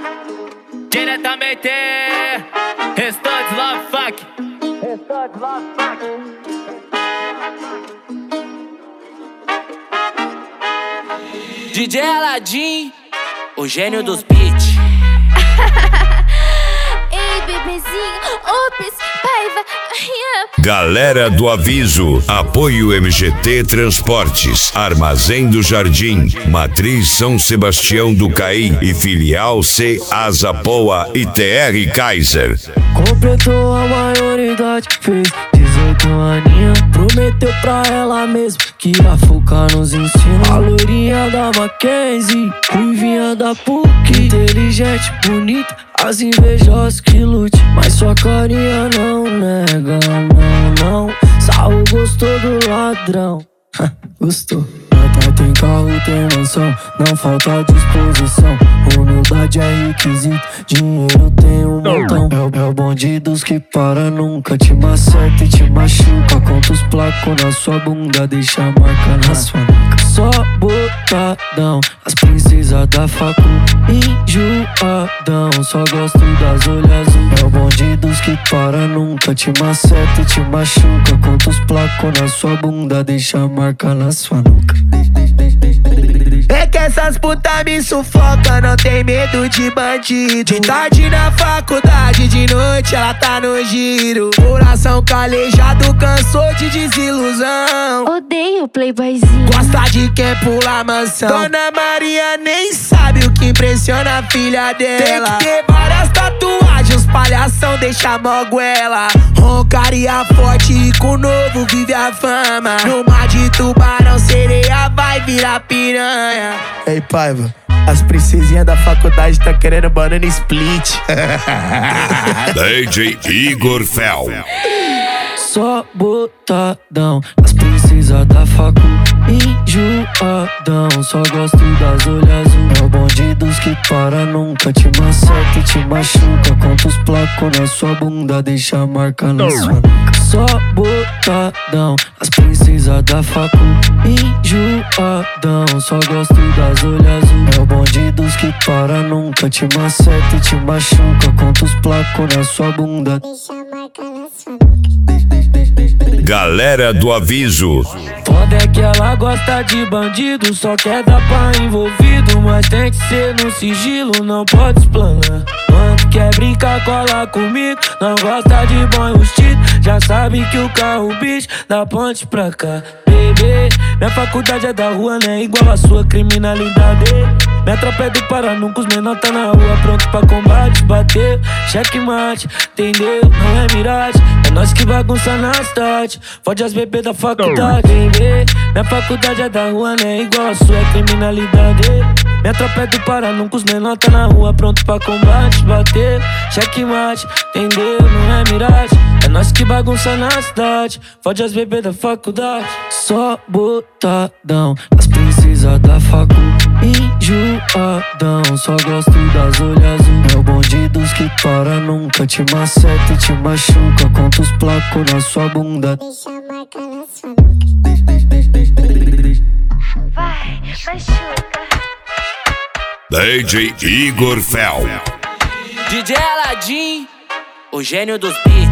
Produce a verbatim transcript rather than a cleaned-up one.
Diretamente, Restantes Love Fuck. Restantes Love Fuck. D J Aladdin, o gênio dos beats. Ei, bebezinho, ops, paiva, yeah. Galera do Aviso, apoio M G T Transportes, Armazém do Jardim, Matriz São Sebastião do Caí e Filial C Asa Poa e T R Kaiser. Completou a maioridade, fez dezoito aninhos. Prometeu pra ela mesmo que ia focar nos ensinos. A loirinha da Mackenzie, ruivinha da P U C, inteligente, bonita, as invejosas que lute. Mas sua carinha não nega, não, não. Saul gostou do ladrão. Gostou. Gata tem carro, tem mansão, não falta disposição. Humildade é requisito, dinheiro tem um montão. É o, é o bonde dos que para, nunca te maceta e te machuca. Conta os placos na sua bunda, deixa a marca na sua nuca. Só botadão, as princesas da facu, enjoadão, só gosto das olhas azul. É o bonde dos que para, nunca te maceta e te machuca. Conta os placos na sua bunda, deixa a marca na sua nuca. É que essas putas me sufoca, não tem medo de bandido. De tarde na faculdade, de noite ela tá no giro. Coração calejado, cansou de desilusão. Odeio playboyzinho. Gosta de quem pula mansão. Dona Maria nem sabe o que impressiona a filha dela. Tem que ter várias tatuagens, os palhação deixa moguela. Roncaria forte e com novo vive a fama. No mar de tubarão, sereia vai virar piranha. Ei, Paiva, as princesinhas da faculdade tá querendo banana split. D J Igor Fel. Só botadão, as princesas da facu, enjoadão, só gosto das olhas azul. É o bonde dos que para, nunca te maceta e te machuca. Conta os placos na sua bunda, deixa a marca na sua nuca. Só botadão, as princesas da facu, enjoadão, só gosto das olhas azul. É o bonde dos que para, nunca te maceta e te machuca. Conta os placos na sua bunda, Deixa a marca na sua nuca. Galera do Aviso. Foda é que ela gosta de bandido, só quer dar pra envolvido. Mas tem que ser no sigilo, não pode explanar. Quando quer brincar, cola comigo, não gosta de bom rustido. Já sabe que o carro bicho da ponte pra cá. Bebê, minha faculdade é da rua, né? Igual a sua criminalidade. Minha tropa é do Pará, nunca os menor tá na rua, pronto pra combate. Bateu, checkmate, entendeu? Não é miragem, é nós que bagunça na cidade. Fode as bebês da faculdade. Bebê, minha faculdade é da rua, né? Igual a sua criminalidade. Minha tropa é do Pará, nunca os menor tá na rua, pronto pra combate. Bateu, checkmate, entendeu? Não é miragem, é nós que bagunça na cidade. Fode as bebês da faculdade. Só botadão, as princesas da facu, enjoadão, só gosto das olhas azul. É o bonde dos que para, nunca te maceta e te machuca. Conta os placos na sua bunda, Deixa a marca na sua nuca. Vai, machuca. D J Igor Fel. D J Aladdin, o gênio dos beats.